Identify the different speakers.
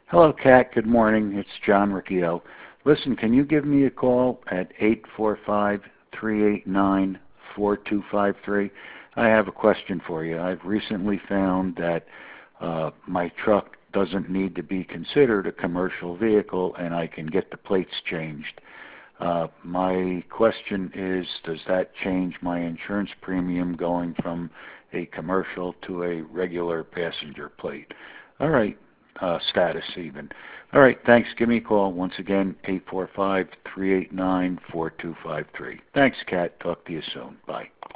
Speaker 1: Hello, Kat. Good morning. It's John Riccio. Listen, can you give me a call at 845-389-4253? I have a question for you. I've recently found that my truck doesn't need to be considered a commercial vehicle and I can get the plates changed. My question is, does that change my insurance premium going from a commercial to a regular passenger plate? All right, status even. All right, thanks. Give me a call. Once again, 845-389-4253. Thanks, Kat. Talk to you soon. Bye.